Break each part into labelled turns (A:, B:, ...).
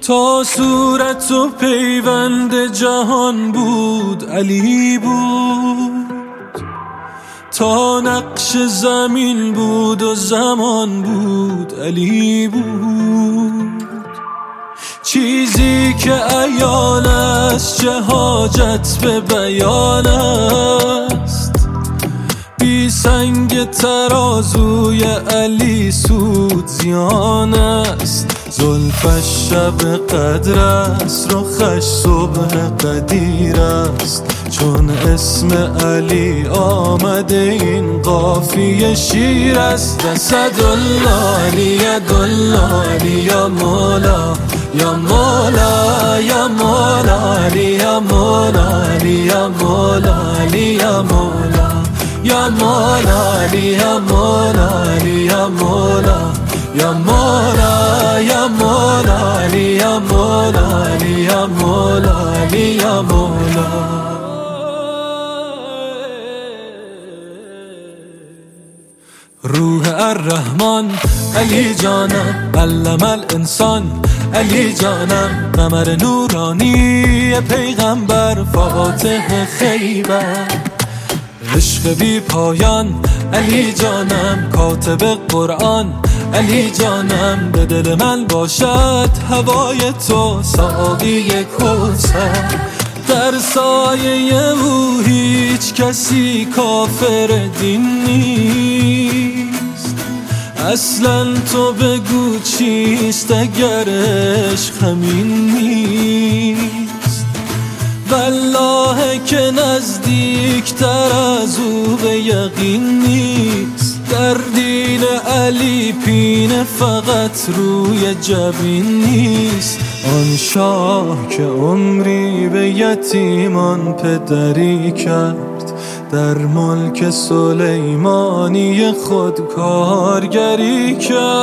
A: تا صورت و پیوند جهان بود علی بود، تا نقش زمین بود و زمان بود علی بود. چیزی که عیان است چه حاجت به بیان است، بی سنگ ترازوی علی سود زیان است. زلفش شب قدر است، رخش صبح قدیر است، چون اسم علی آمده این قافیه شیر است. اسدالله علی یدالله علی یا مولا یا مولا یا مولا علی یا مولا علی یا مولا علی یا مولا یا مولا علی یا مولا علی یا مولا یا مولا یا مولا علی یا مولا علی یا مولا علی یا مولا. روح الرحمن علی جانم، علم الانسان علی جانم، قمر نورانی پیغمبر فاتح خیبر. عشق بی پایان علی جانم، کاتب قرآن علی جانم، به دل من باشد هوای تو ساقی کوثر. در سایه او هیچ کسی کافر دین نیست، اصلا تو بگو چیست اگر عشق همین نیست. والله که نزدیکتر از او به یقین نیست، در دین علی پینه فقط روی جبین نیست. آن شاه که عمری به یتیمان پدری کرد، در ملک سلیمانی خود کارگری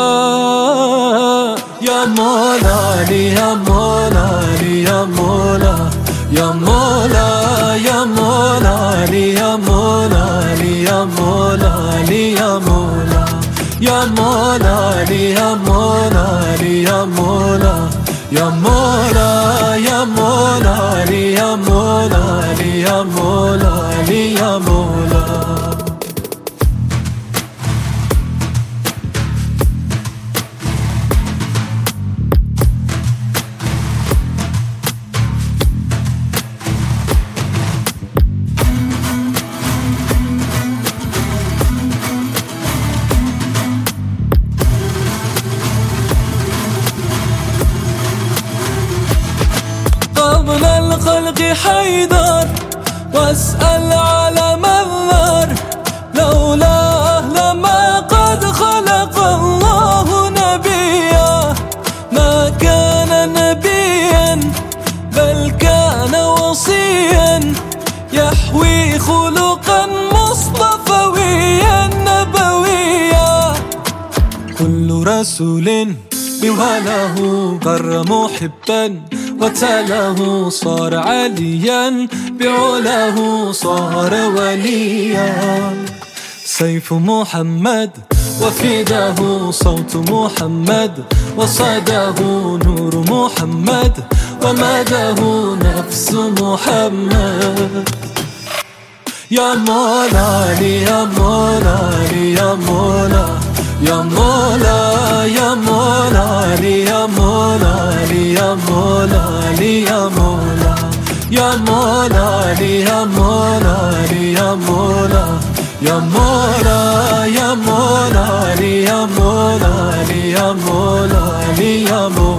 A: کرد. یا مولا علی یا مولا علی یا مولا یا مولا یا مولا علی یا مولا علی یا مولا علی یا مولا یا مولا علی یا مولا علی یا مولا یا مولا یا مولا علی یا مولا علی یا مولا علی یا مولا. قبل الخلق حيدر واسأل على منظر، لولاه لما قد خلق الله نبيا. ما كان نبيا بل كان وصيا، يحوي خلقا مصطفويا نبويا. كل رسول بوله قر محبا، وتله صار عليا، بعله صار وليا. سيف محمد وفيده صوت محمد، وصاده نور محمد، وماده نفس محمد. يا مولا علي يا مولا علي يا مولا يا مولا يا مولا علي يا مولا علي يا مولا علي يا مولا يا مولا علي يا مولا علي يا مولا يا مولا يا مولا علي يا مولا علي يا مولا علي يا مولا.